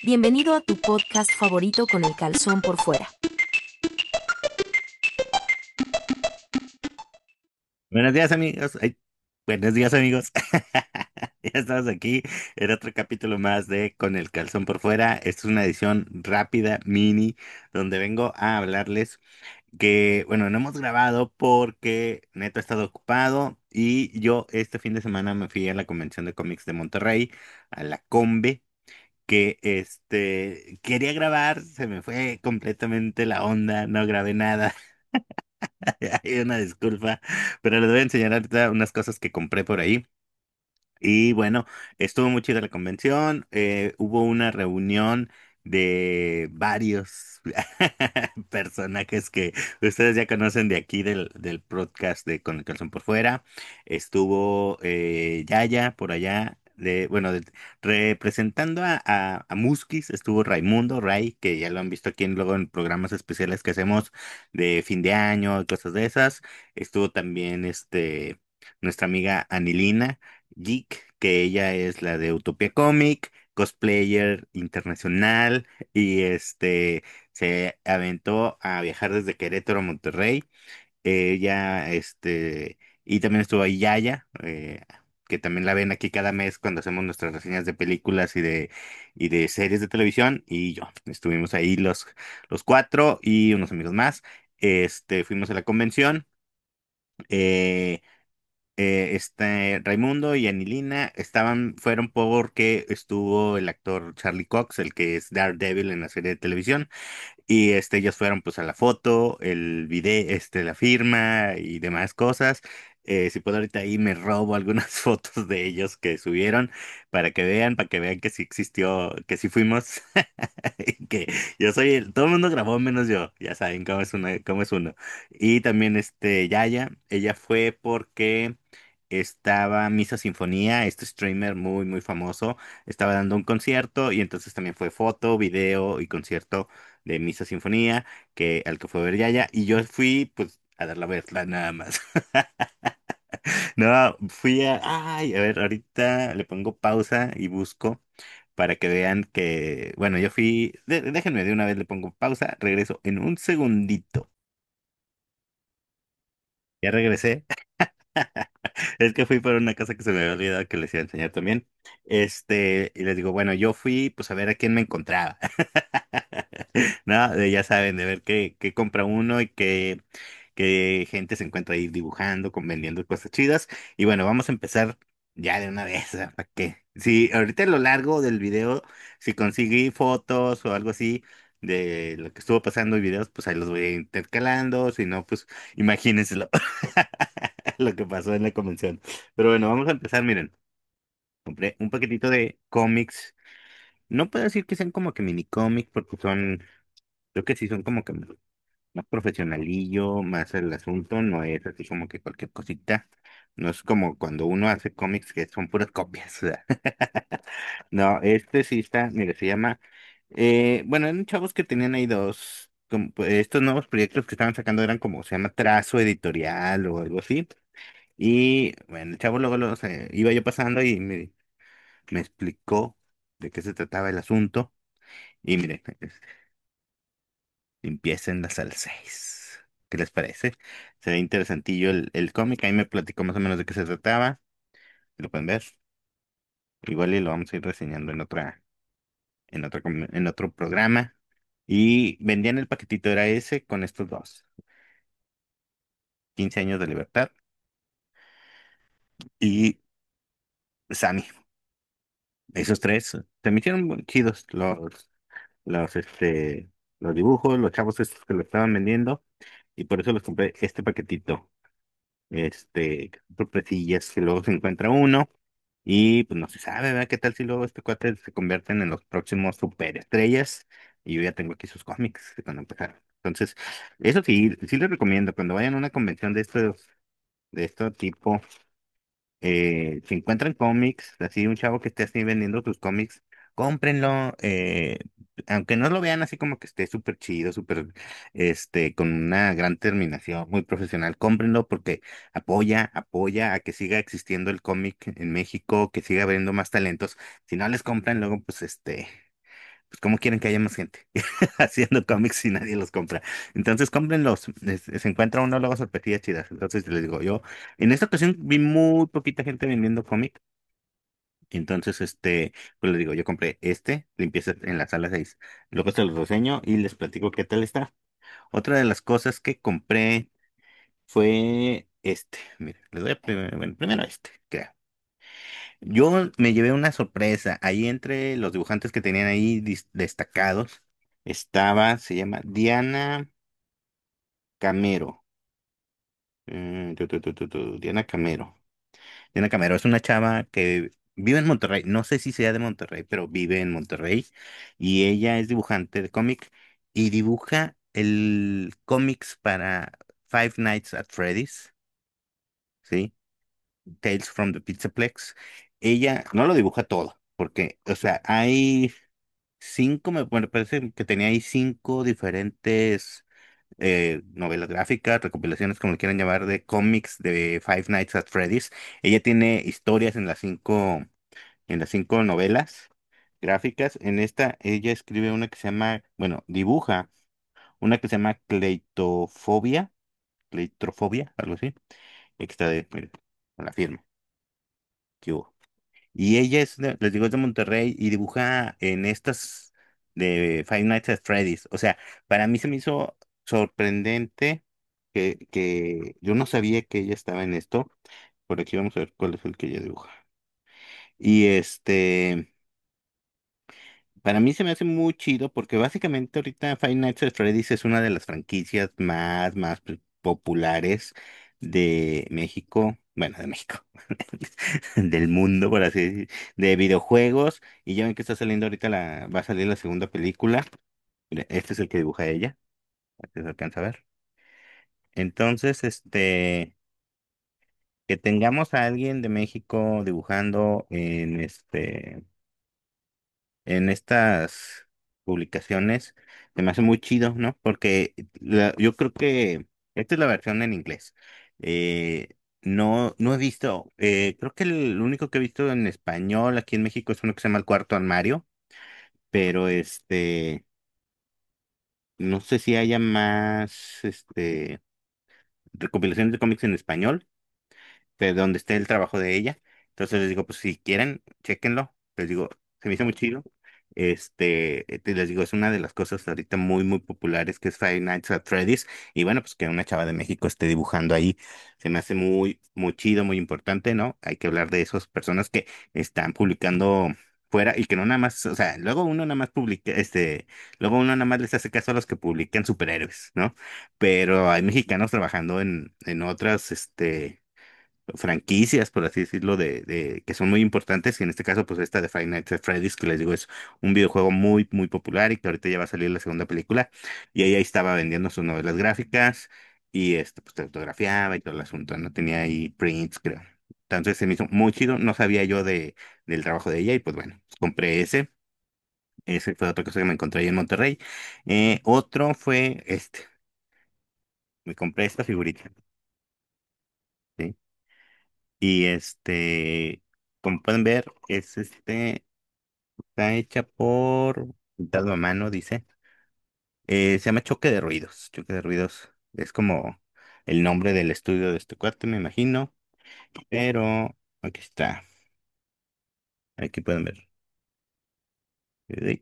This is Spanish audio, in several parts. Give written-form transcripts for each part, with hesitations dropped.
Bienvenido a tu podcast favorito con el calzón por fuera. Buenos días, amigos. Ay, buenos días, amigos. Ya estamos aquí en otro capítulo más de Con el calzón por fuera. Esta es una edición rápida, mini, donde vengo a hablarles que, bueno, no hemos grabado porque Neto ha estado ocupado y yo este fin de semana me fui a la Convención de Cómics de Monterrey, a la Combe, que quería grabar, se me fue completamente la onda, no grabé nada. Hay una disculpa, pero les voy a enseñar ahorita unas cosas que compré por ahí. Y bueno, estuvo muy chida la convención. Hubo una reunión de varios personajes que ustedes ya conocen de aquí del podcast de Con el calzón por fuera. Estuvo Yaya por allá. Bueno, representando a Muskis, estuvo Raimundo, Ray, que ya lo han visto aquí luego en programas especiales que hacemos de fin de año y cosas de esas. Estuvo también nuestra amiga Anilina Geek, que ella es la de Utopia Comic, cosplayer internacional, y se aventó a viajar desde Querétaro a Monterrey. Ella, y también estuvo ahí Yaya, que también la ven aquí cada mes cuando hacemos nuestras reseñas de películas y de series de televisión, y yo. Estuvimos ahí los cuatro y unos amigos más. Fuimos a la convención. eh, Raimundo y Anilina fueron porque estuvo el actor Charlie Cox, el que es Daredevil en la serie de televisión, y ellos fueron pues a la foto, el video, la firma y demás cosas. Si puedo ahorita ahí me robo algunas fotos de ellos que subieron para que vean que sí existió, que sí fuimos, y que yo soy todo el mundo grabó menos yo, ya saben cómo es uno. Y también Yaya, ella fue porque estaba Misa Sinfonía, este streamer muy muy famoso, estaba dando un concierto y entonces también fue foto, video y concierto de Misa Sinfonía, al que fue a ver Yaya, y yo fui pues a dar la verla nada más. No, ay, a ver, ahorita le pongo pausa y busco para que vean que, bueno, yo fui, déjenme de una vez le pongo pausa, regreso en un segundito. Ya regresé. Es que fui por una cosa que se me había olvidado que les iba a enseñar también. Y les digo, bueno, yo fui pues a ver a quién me encontraba. No, ya saben, de ver qué compra uno y qué gente se encuentra ahí dibujando, vendiendo cosas chidas. Y bueno, vamos a empezar ya de una vez, ¿para qué? Sí, ahorita a lo largo del video, si conseguí fotos o algo así de lo que estuvo pasando y videos, pues ahí los voy intercalando. Si no, pues imagínenselo. Lo que pasó en la convención. Pero bueno, vamos a empezar, miren. Compré un paquetito de cómics. No puedo decir que sean como que mini cómics, porque creo que sí son como que más profesionalillo, más el asunto, no es así como que cualquier cosita. No es como cuando uno hace cómics que son puras copias. No, este sí está, mire, se llama, bueno, eran chavos que tenían ahí pues, estos nuevos proyectos que estaban sacando eran como, se llama Trazo Editorial o algo así. Y bueno, el chavo luego iba yo pasando y me explicó de qué se trataba el asunto. Y miren, empiecen las al 6. ¿Qué les parece? Se ve interesantillo el cómic. Ahí me platicó más o menos de qué se trataba. Lo pueden ver. Igual y lo vamos a ir reseñando en otro programa. Y vendían el paquetito, era ese con estos dos. 15 años de libertad. Y Sammy. Esos tres se me hicieron muy chidos los, este, los dibujos, los chavos estos que lo estaban vendiendo, y por eso les compré este paquetito, sorpresillas, que luego se encuentra uno, y pues no se sabe, ¿verdad? ¿Qué tal si luego este cuate se convierten en los próximos superestrellas? Y yo ya tengo aquí sus cómics de cuando empezaron. Entonces, eso sí, sí les recomiendo, cuando vayan a una convención de este tipo, si encuentran cómics, así un chavo que esté así vendiendo sus cómics, cómprenlo, aunque no lo vean así como que esté súper chido, súper, con una gran terminación, muy profesional, cómprenlo porque apoya a que siga existiendo el cómic en México, que siga habiendo más talentos. Si no les compran, luego, pues, pues ¿cómo quieren que haya más gente haciendo cómics si nadie los compra? Entonces cómprenlos, se encuentra uno luego sorpresas chidas. Entonces les digo, yo en esta ocasión vi muy poquita gente vendiendo cómic. Entonces, pues les digo, yo compré limpieza en la sala 6. Luego se los reseño y les platico qué tal está. Otra de las cosas que compré fue Mire, les doy bueno, primero creo. Yo me llevé una sorpresa. Ahí entre los dibujantes que tenían ahí destacados se llama Diana Camero. Diana Camero. Diana Camero es una chava que vive en Monterrey. No sé si sea de Monterrey, pero vive en Monterrey. Y ella es dibujante de cómic y dibuja el cómics para Five Nights at Freddy's, ¿sí? Tales from the Pizzaplex. Ella no lo dibuja todo, porque, o sea, hay cinco, bueno, parece que tenía ahí cinco diferentes novelas gráficas, recopilaciones, como le quieran llamar, de cómics de Five Nights at Freddy's. Ella tiene historias en las cinco novelas gráficas. En esta, ella escribe una que se llama, bueno, dibuja una que se llama Cleitrofobia, algo así. Y que está mire, con la firma. Que hubo. Y ella les digo, es de Monterrey y dibuja en estas de Five Nights at Freddy's. O sea, para mí se me hizo sorprendente que yo no sabía que ella estaba en esto. Por aquí vamos a ver cuál es el que ella dibuja. Y para mí se me hace muy chido porque básicamente ahorita Five Nights at Freddy's es una de las franquicias más populares de México, bueno, de México, del mundo, por así decir, de videojuegos. Y ya ven que está saliendo ahorita va a salir la segunda película. Mira, este es el que dibuja ella, aquí se alcanza a ver. Entonces, que tengamos a alguien de México dibujando en estas publicaciones se me hace muy chido, ¿no? Porque yo creo que esta es la versión en inglés. No he visto, creo que el único que he visto en español aquí en México es uno que se llama El Cuarto Armario, pero no sé si haya más, recopilaciones de cómics en español de donde esté el trabajo de ella. Entonces les digo, pues si quieren, chéquenlo. Les digo, se me hizo muy chido. Les digo, es una de las cosas ahorita muy populares que es Five Nights at Freddy's. Y bueno, pues que una chava de México esté dibujando ahí, se me hace muy chido, muy importante, ¿no? Hay que hablar de esas personas que están publicando fuera y que no nada más, o sea, luego uno nada más publica, luego uno nada más les hace caso a los que publican superhéroes, ¿no? Pero hay mexicanos trabajando en otras, franquicias, por así decirlo, que son muy importantes, y en este caso, pues esta de Five Nights at Freddy's, que les digo, es un videojuego muy popular y que ahorita ya va a salir la segunda película, y ella ahí estaba vendiendo sus novelas gráficas, y pues te autografiaba y todo el asunto, no tenía ahí prints, creo. Entonces se me hizo muy chido, no sabía yo del trabajo de ella, y pues bueno, pues, compré ese fue otra cosa que me encontré ahí en Monterrey. Otro fue me compré esta figurita, ¿sí? Y como pueden ver, está hecha por pintado a mano, dice. Se llama Choque de Ruidos. Choque de Ruidos es como el nombre del estudio de este cuarto, me imagino. Pero aquí está. Aquí pueden ver. Eh,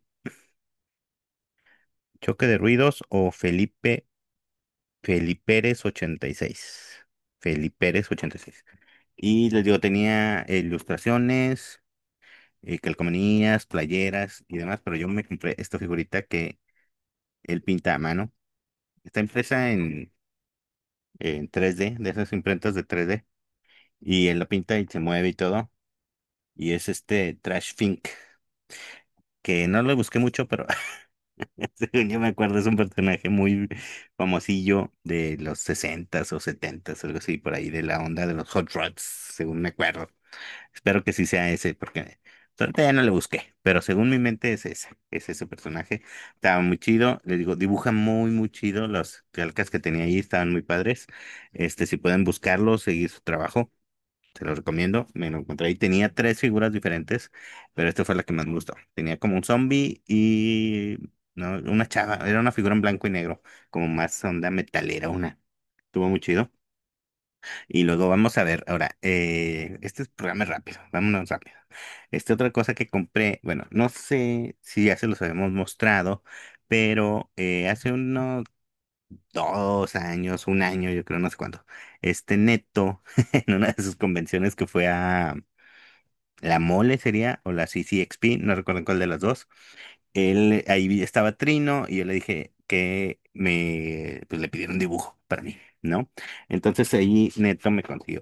Choque de Ruidos o Feliperes 86. Feliperes 86. Y les digo, tenía ilustraciones, calcomanías, playeras y demás, pero yo me compré esta figurita que él pinta a mano. Está impresa en 3D, de esas imprentas de 3D. Y él la pinta y se mueve y todo. Y es Trash Fink, que no lo busqué mucho, pero según yo me acuerdo, es un personaje muy famosillo de los 60s o 70s, algo así, por ahí, de la onda de los Hot Rods, según me acuerdo. Espero que sí sea ese, porque ahorita ya no le busqué, pero según mi mente es ese personaje. Estaba muy chido, le digo, dibuja muy chido, las calcas que tenía ahí estaban muy padres. Si pueden buscarlo, seguir su trabajo. te lo recomiendo. Me lo encontré y tenía tres figuras diferentes, pero esta fue la que más me gustó. Tenía como un zombie y no, una chava, era una figura en blanco y negro, como más onda metalera, una. Estuvo muy chido. Y luego vamos a ver, ahora, este es programa rápido, vámonos rápido. Otra cosa que compré, bueno, no sé si ya se los habíamos mostrado, pero hace unos 2 años, un año, yo creo, no sé cuánto, Neto, en una de sus convenciones que fue a la Mole sería, o la CCXP, no recuerdo cuál de las dos, él, ahí estaba Trino y yo le dije que pues le pidieron un dibujo para mí, ¿no? Entonces ahí Neto me consiguió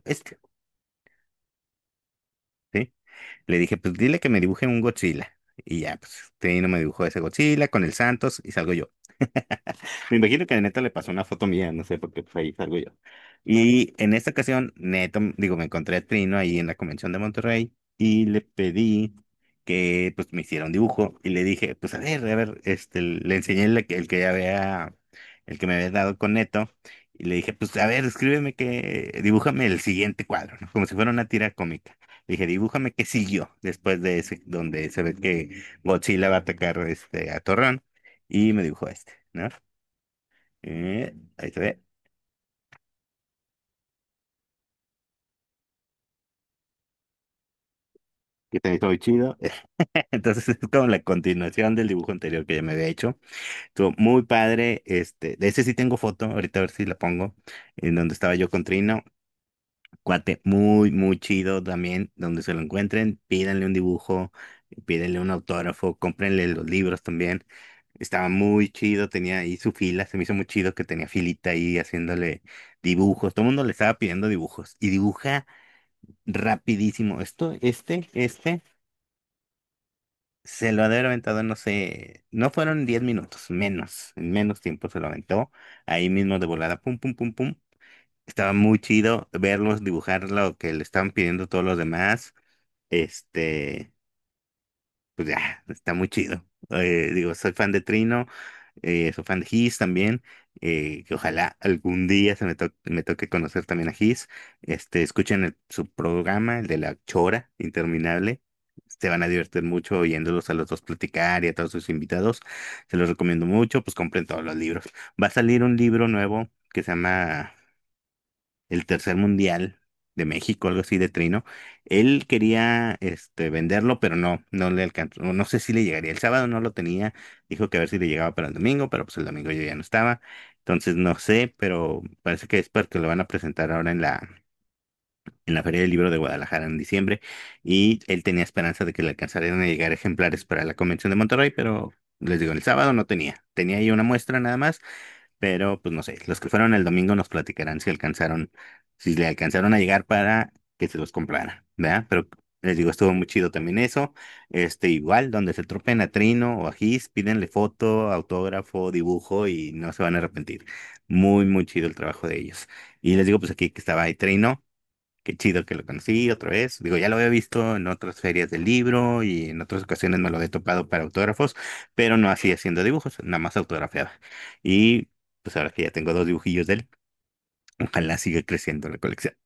¿sí? Le dije, pues dile que me dibuje un Godzilla. Y ya, pues Trino me dibujó ese Godzilla con el Santos y salgo yo. Me imagino que a Neto le pasó una foto mía, no sé por qué, pues ahí salgo yo. Y en esta ocasión, Neto, digo, me encontré a Trino ahí en la convención de Monterrey y le pedí que pues me hiciera un dibujo y le dije, pues a ver, le enseñé el que ya había, el que me había dado con Neto y le dije, pues a ver, escríbeme que, dibújame el siguiente cuadro, ¿no? Como si fuera una tira cómica. Le dije, dibújame qué siguió después de ese, donde se ve que Godzilla va a atacar a Torreón y me dibujó ¿no? Ahí se ve, que también está muy chido. Entonces es como la continuación del dibujo anterior que ya me había hecho. Estuvo muy padre. De ese sí tengo foto, ahorita a ver si la pongo, en donde estaba yo con Trino. Cuate, muy, muy chido también, donde se lo encuentren, pídanle un dibujo, pídanle un autógrafo, cómprenle los libros también. Estaba muy chido, tenía ahí su fila, se me hizo muy chido que tenía filita ahí haciéndole dibujos. Todo el mundo le estaba pidiendo dibujos y dibuja rapidísimo. Se lo ha de haber aventado, no sé, no fueron 10 minutos, menos, en menos tiempo se lo aventó. Ahí mismo de volada, pum, pum, pum, pum. Estaba muy chido verlos dibujar lo que le estaban pidiendo todos los demás. Este, pues ya, está muy chido. Digo, soy fan de Trino, soy fan de His también. Que ojalá algún día me toque conocer también a His. Escuchen su programa, el de la Chora Interminable. Se van a divertir mucho oyéndolos a los dos platicar y a todos sus invitados. Se los recomiendo mucho, pues compren todos los libros. Va a salir un libro nuevo que se llama el tercer mundial de México, algo así de Trino. Él quería venderlo, pero no le alcanzó. No sé si le llegaría. El sábado no lo tenía. Dijo que a ver si le llegaba para el domingo, pero pues el domingo yo ya no estaba. Entonces no sé, pero parece que es porque lo van a presentar ahora en la Feria del Libro de Guadalajara en diciembre. Y él tenía esperanza de que le alcanzarían a llegar ejemplares para la convención de Monterrey, pero les digo, el sábado no tenía. Tenía ahí una muestra nada más, pero pues no sé, los que fueron el domingo nos platicarán si le alcanzaron a llegar para que se los compraran, ¿verdad? Pero les digo, estuvo muy chido también eso. Igual, donde se tropen a Trino o a Gis, pídenle foto, autógrafo, dibujo y no se van a arrepentir. Muy, muy chido el trabajo de ellos. Y les digo, pues aquí que estaba ahí Trino. Qué chido que lo conocí otra vez. Digo, ya lo había visto en otras ferias del libro y en otras ocasiones me lo he topado para autógrafos, pero no así haciendo dibujos, nada más autografiaba. Y pues ahora que ya tengo dos dibujillos de él, ojalá siga creciendo la colección.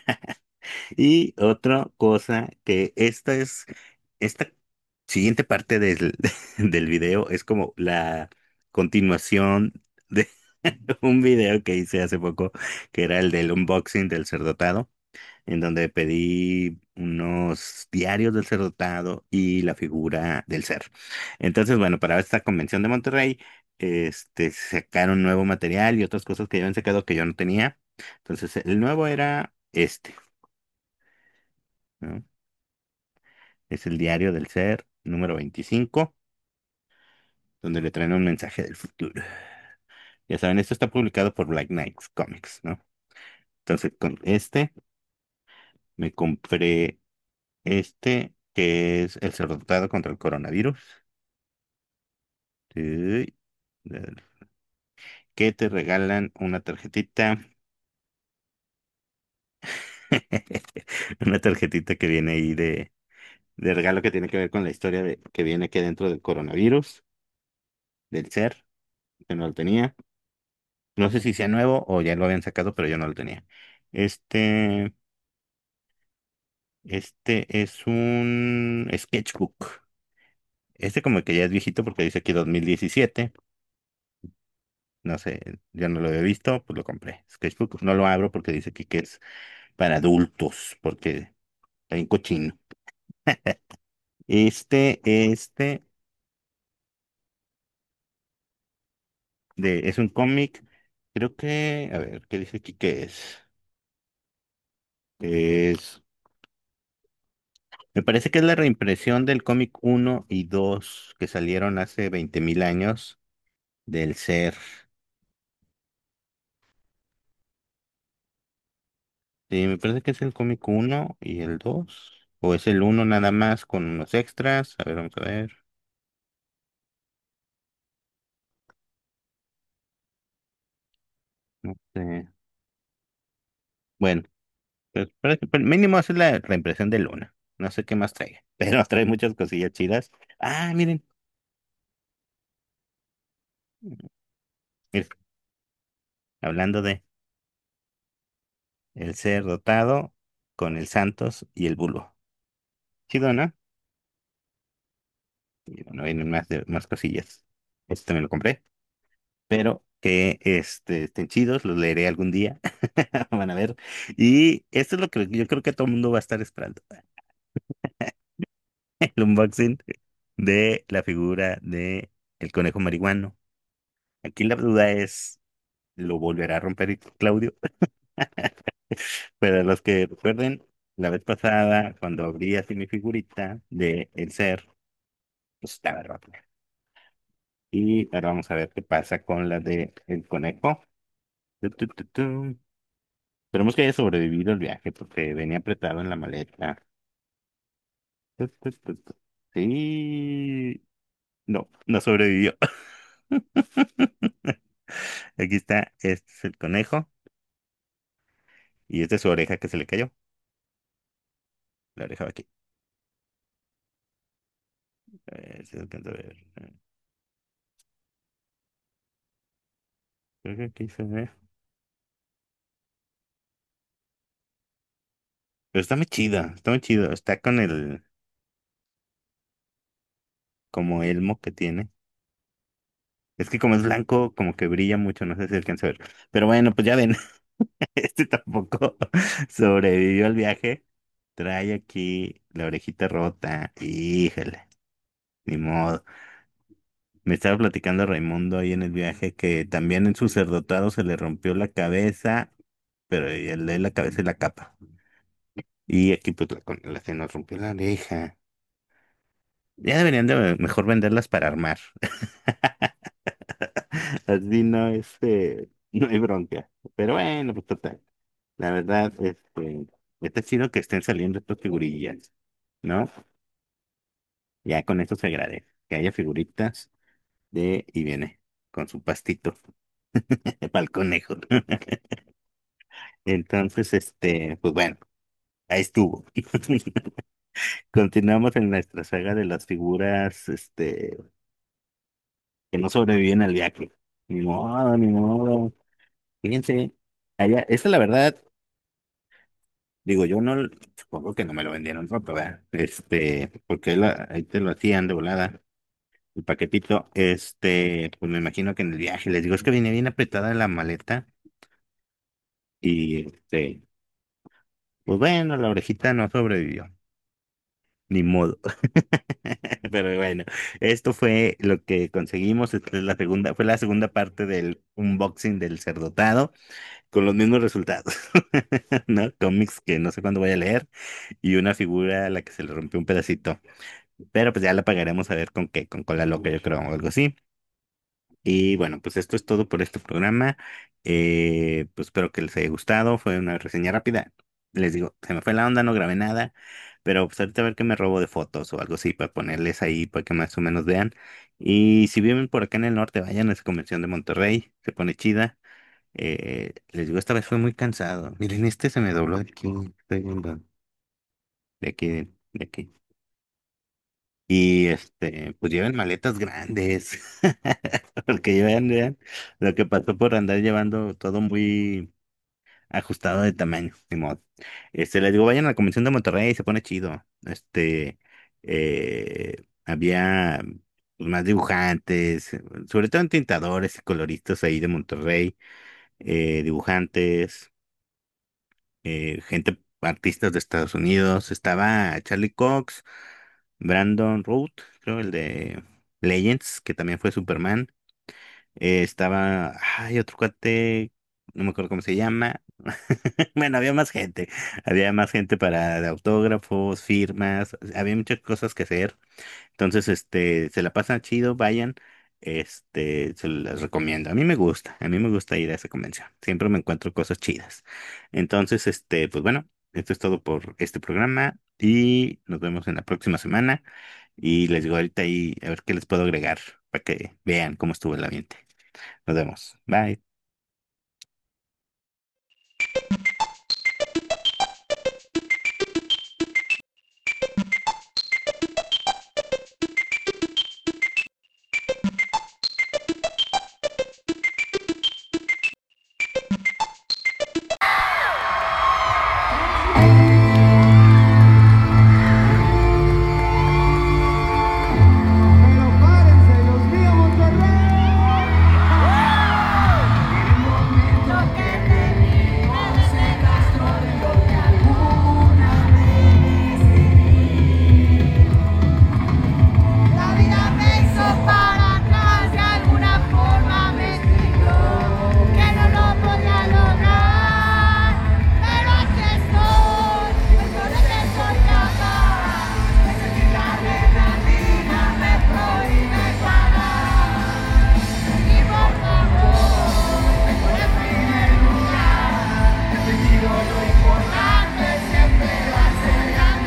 Y otra cosa que esta siguiente parte del video es como la continuación de un video que hice hace poco, que era el del unboxing del cerdotado en donde pedí unos diarios del ser dotado y la figura del ser. Entonces, bueno, para esta convención de Monterrey, sacaron nuevo material y otras cosas que ya habían sacado que yo no tenía. Entonces, el nuevo era ¿no? Es el diario del ser número 25 donde le traen un mensaje del futuro. Ya saben, esto está publicado por Black Knight Comics, ¿no? Entonces, con me compré que es el ser dotado contra el coronavirus. Sí, que te regalan una tarjetita, una tarjetita que viene ahí de regalo que tiene que ver con la historia que viene aquí dentro del coronavirus, del ser, que no lo tenía. No sé si sea nuevo o ya lo habían sacado, pero yo no lo tenía. Este, Este es un sketchbook. Este como que ya es viejito porque dice aquí 2017. No sé, yo no lo había visto, pues lo compré. Sketchbook no lo abro porque dice aquí que es para adultos, porque está bien cochino. Es un cómic, creo que, a ver, ¿qué dice aquí que es? Es, me parece que es la reimpresión del cómic uno y 2 que salieron hace 20.000 años del ser. Sí, me parece que es el cómic uno y el 2 o es el uno nada más con unos extras. A ver, vamos a ver. No sé. Bueno, pues parece, pues, mínimo es la reimpresión de Luna. No sé qué más trae, pero trae muchas cosillas chidas. Ah, miren, es- hablando de el ser dotado con el Santos y el Bulbo. Chido, ¿no? Y bueno, vienen más cosillas. Este me lo compré, pero que estén chidos, los leeré algún día. Van a ver. Y esto es lo que yo creo que todo el mundo va a estar esperando. El unboxing de la figura de el conejo marihuano. Aquí la duda es, ¿lo volverá a romper Claudio? Pero los que recuerden, la vez pasada, cuando abrí así mi figurita de el ser, pues estaba rota. Y ahora vamos a ver qué pasa con la de el conejo. Tu, tu, tu, tu. Esperemos que haya sobrevivido el viaje porque venía apretado en la maleta. Tu, tu, tu, tu. Sí. No, no sobrevivió. Aquí está, este es el conejo y esta es su oreja que se le cayó. La oreja va aquí. A ver si alcanza a ver. Creo que aquí se ve. Pero está muy chida, está muy chido. Está con el como elmo que tiene. Es que como es blanco, como que brilla mucho, no sé si alcanza a ver. Pero bueno, pues ya ven, este tampoco sobrevivió al viaje. Trae aquí la orejita rota. Híjole, ni modo. Me estaba platicando Raimundo ahí en el viaje que también en su cerdotado se le rompió la cabeza, pero el de la cabeza y la capa. Y aquí pues se nos rompió la oreja. Ya deberían de mejor venderlas para armar. Así no, no hay bronca. Pero bueno, pues total. La verdad, está chido que estén saliendo estas figurillas, ¿no? Ya con esto se agradece. Que haya figuritas y viene con su pastito para el conejo. Entonces, pues bueno, ahí estuvo. Continuamos en nuestra saga de las figuras, que no sobreviven al viaje. Ni modo, ni modo. Fíjense, allá, esa la verdad, digo, yo no, supongo que no me lo vendieron roto, ¿verdad? Porque ahí te lo hacían de volada, el paquetito, pues me imagino que en el viaje, les digo, es que viene bien apretada la maleta y, pues bueno, la orejita no sobrevivió, ni modo. Pero bueno, esto fue lo que conseguimos, fue la segunda parte del unboxing del cerdotado, con los mismos resultados, ¿no? Cómics que no sé cuándo voy a leer y una figura a la que se le rompió un pedacito. Pero pues ya la pagaremos a ver con qué, con cola loca, yo creo, o algo así. Y bueno, pues esto es todo por este programa. Pues espero que les haya gustado. Fue una reseña rápida. Les digo, se me fue la onda, no grabé nada. Pero pues ahorita a ver qué me robo de fotos o algo así para ponerles ahí para que más o menos vean. Y si viven por acá en el norte, vayan a esa convención de Monterrey. Se pone chida. Les digo, esta vez fue muy cansado. Miren, este se me dobló de aquí. Estoy viendo. De aquí, de aquí. Y pues lleven maletas grandes. Porque vean lo que pasó por andar llevando todo muy. ajustado de tamaño, ni modo. Les digo, vayan a la convención de Monterrey, se pone chido. Había pues, más dibujantes, sobre todo tintadores y coloristas ahí de Monterrey, dibujantes, gente, artistas de Estados Unidos. Estaba Charlie Cox, Brandon Routh, creo el de Legends, que también fue Superman. Hay otro cuate, no me acuerdo cómo se llama. Bueno, había más gente para de autógrafos, firmas, había muchas cosas que hacer. Entonces, se la pasan chido, vayan, se las recomiendo. A mí me gusta ir a esa convención. Siempre me encuentro cosas chidas. Entonces, pues bueno, esto es todo por este programa y nos vemos en la próxima semana. Y les digo ahorita ahí a ver qué les puedo agregar para que vean cómo estuvo el ambiente. Nos vemos. Bye. Pero párense, Dios mío, Monterrey. Lo que tenemos se gastó de lo que alguna vez viví. La vida me hizo para atrás, de alguna forma me explicó que no lo podía lograr. Pero aquí estoy, pues yo de que soy capaz. De sentir la adrenalina me prohíbe parar. Y por favor, me pone en primer lugar. He aprendido lo importante siempre va a ser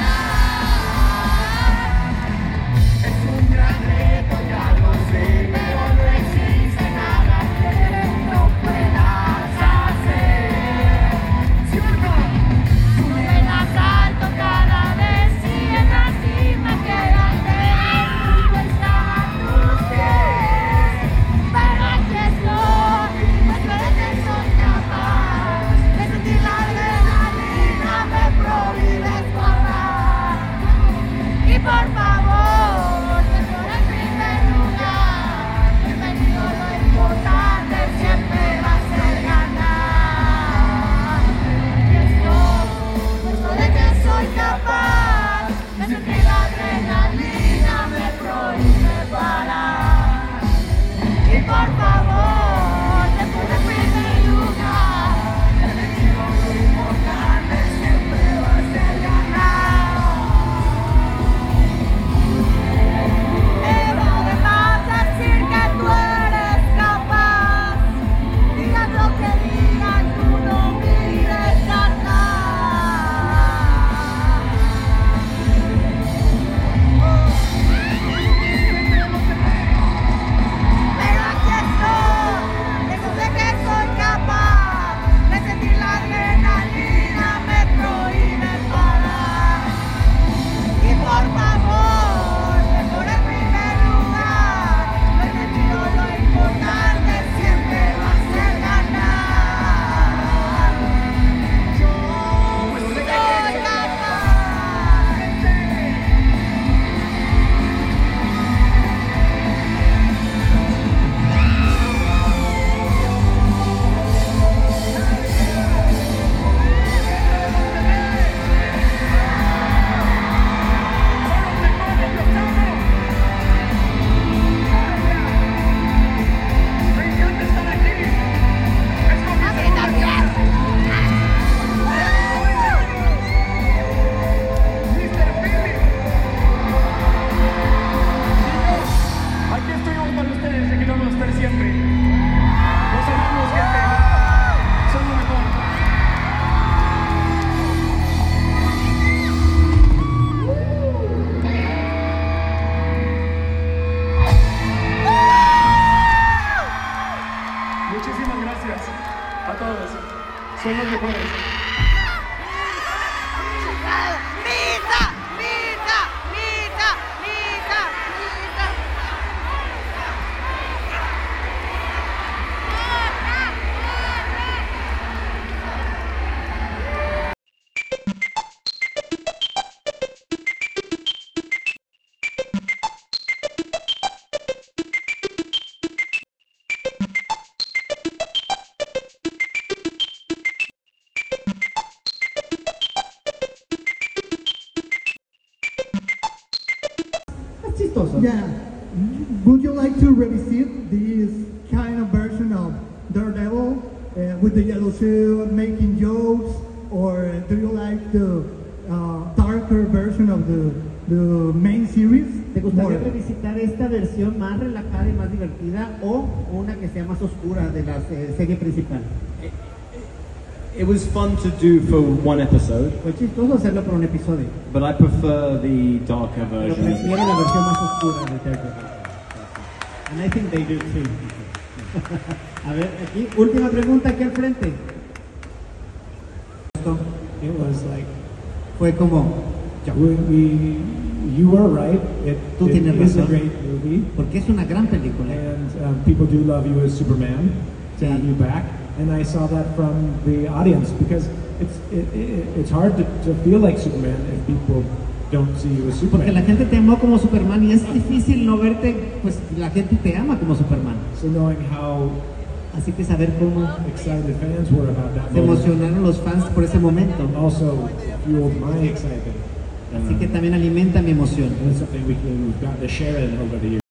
ganar. Es un gran reto, ya lo sé, pero no existe nada que no puedas hacer. ¿Sí o no? Sube más alto cada vez y en la cima quédate. El mundo está a tus pies. Pero aquí estoy, pues tú eres que soy capaz de sentir la adrenalina, me prohíbes parar. Y por favor, te pongo en primer lugar. Bienvenido, lo importante siempre va a ser ganar. Y estoy, puesto de que soy capaz de sentir la adrenalina, me prohíbe parar. Y por favor, te pongo en primer lugar. Bienvenido, lo importante siempre va a ser ganar. chistoso. Yeah. Would you like to revisit this kind of version of Daredevil with the yellow suit, making jokes, or do you like the darker version of the main series? ¿Te gustaría More? revisitar esta versión más relajada y más divertida o una que sea más oscura de la serie principal? It was fun to do for one episode, Fue chistoso hacerlo por un episodio, but I prefer the darker pero version. prefiero la versión más oscura de Daredevil. And I think they do too. A ver, aquí, última pregunta aquí al frente. It was like, Fue como, you were right. Tú It tienes is a razón. great movie, porque es una gran película. and people do love you as Superman, to have you back. And I saw that from the audience because it's hard to feel like Superman if people don't see you as Porque la Superman. gente te amó como Superman y es difícil no verte, pues la gente te ama como Superman. So knowing how Así que saber cómo excited fans were about that se moment emocionaron los fans por ese momento. also fueled my excitement. Así que también alimenta mi emoción. And it's something we've gotten to share in over the years.